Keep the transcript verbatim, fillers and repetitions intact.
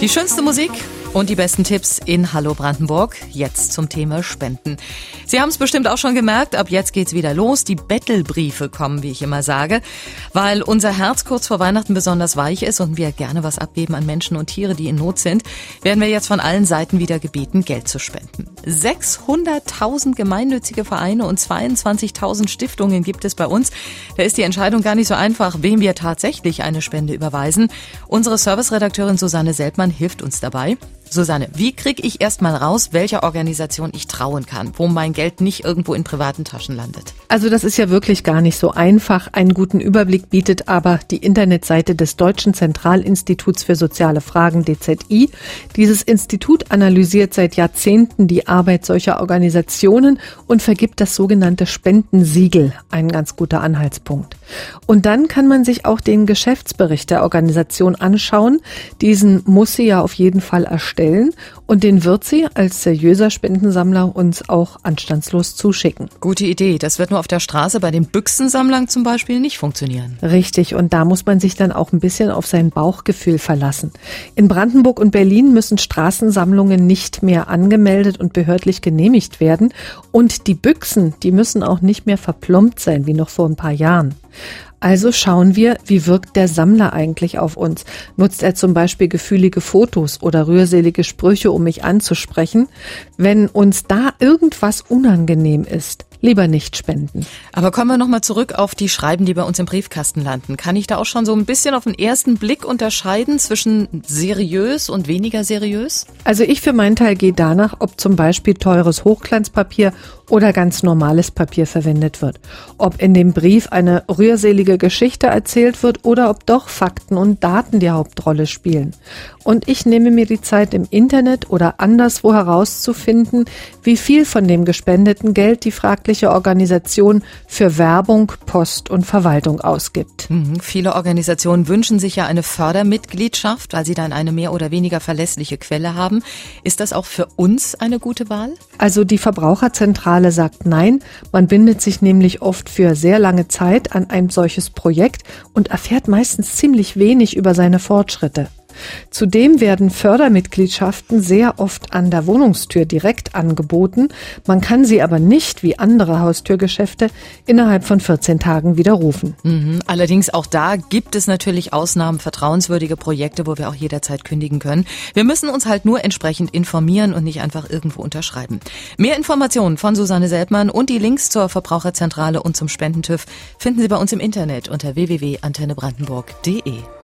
Die schönste Musik und die besten Tipps in Hallo Brandenburg. Jetzt zum Thema Spenden. Sie haben es bestimmt auch schon gemerkt, ab jetzt geht's wieder los. Die Bettelbriefe kommen, wie ich immer sage. Weil unser Herz kurz vor Weihnachten besonders weich ist und wir gerne was abgeben an Menschen und Tiere, die in Not sind, werden wir jetzt von allen Seiten wieder gebeten, Geld zu spenden. sechshunderttausend gemeinnützige Vereine und zweiundzwanzigtausend Stiftungen gibt es bei uns. Da ist die Entscheidung gar nicht so einfach, wem wir tatsächlich eine Spende überweisen. Unsere Serviceredakteurin Susanne Seltmann hilft uns dabei. Susanne, wie kriege ich erst mal raus, welcher Organisation ich trauen kann, wo mein Geld nicht irgendwo in privaten Taschen landet? Also das ist ja wirklich gar nicht so einfach. Einen guten Überblick bietet aber die Internetseite des Deutschen Zentralinstituts für soziale Fragen, D Z I. Dieses Institut analysiert seit Jahrzehnten die Arbeit solcher Organisationen und vergibt das sogenannte Spendensiegel, ein ganz guter Anhaltspunkt. Und dann kann man sich auch den Geschäftsbericht der Organisation anschauen. Diesen muss sie ja auf jeden Fall erstellen. Und den wird sie als seriöser Spendensammler uns auch anstandslos zuschicken. Gute Idee. Das wird nur auf der Straße bei den Büchsensammlern zum Beispiel nicht funktionieren. Richtig. Und da muss man sich dann auch ein bisschen auf sein Bauchgefühl verlassen. In Brandenburg und Berlin müssen Straßensammlungen nicht mehr angemeldet und behördlich genehmigt werden. Und die Büchsen, die müssen auch nicht mehr verplombt sein, wie noch vor ein paar Jahren. Also schauen wir, wie wirkt der Sammler eigentlich auf uns? Nutzt er zum Beispiel gefühlige Fotos oder rührselige Sprüche, um mich anzusprechen? Wenn uns da irgendwas unangenehm ist, lieber nicht spenden. Aber kommen wir nochmal zurück auf die Schreiben, die bei uns im Briefkasten landen. Kann ich da auch schon so ein bisschen auf den ersten Blick unterscheiden zwischen seriös und weniger seriös? Also ich für meinen Teil gehe danach, ob zum Beispiel teures Hochglanzpapier oder ganz normales Papier verwendet wird. Ob in dem Brief eine rührselige Geschichte erzählt wird oder ob doch Fakten und Daten die Hauptrolle spielen. Und ich nehme mir die Zeit, im Internet oder anderswo herauszufinden, wie viel von dem gespendeten Geld die fragliche Organisation für Werbung, Post und Verwaltung ausgibt. Mhm. Viele Organisationen wünschen sich ja eine Fördermitgliedschaft, weil sie dann eine mehr oder weniger verlässliche Quelle haben. Ist das auch für uns eine gute Wahl? Also die Verbraucherzentrale sagt nein. Man bindet sich nämlich oft für sehr lange Zeit an ein solches Projekt und erfährt meistens ziemlich wenig über seine Fortschritte. Zudem werden Fördermitgliedschaften sehr oft an der Wohnungstür direkt angeboten. Man kann sie aber nicht, wie andere Haustürgeschäfte, innerhalb von vierzehn Tagen widerrufen. Mhm. Allerdings auch da gibt es natürlich Ausnahmen, vertrauenswürdige Projekte, wo wir auch jederzeit kündigen können. Wir müssen uns halt nur entsprechend informieren und nicht einfach irgendwo unterschreiben. Mehr Informationen von Susanne Seltmann und die Links zur Verbraucherzentrale und zum Spendentüv finden Sie bei uns im Internet unter w w w punkt antenne brandenburg punkt d e.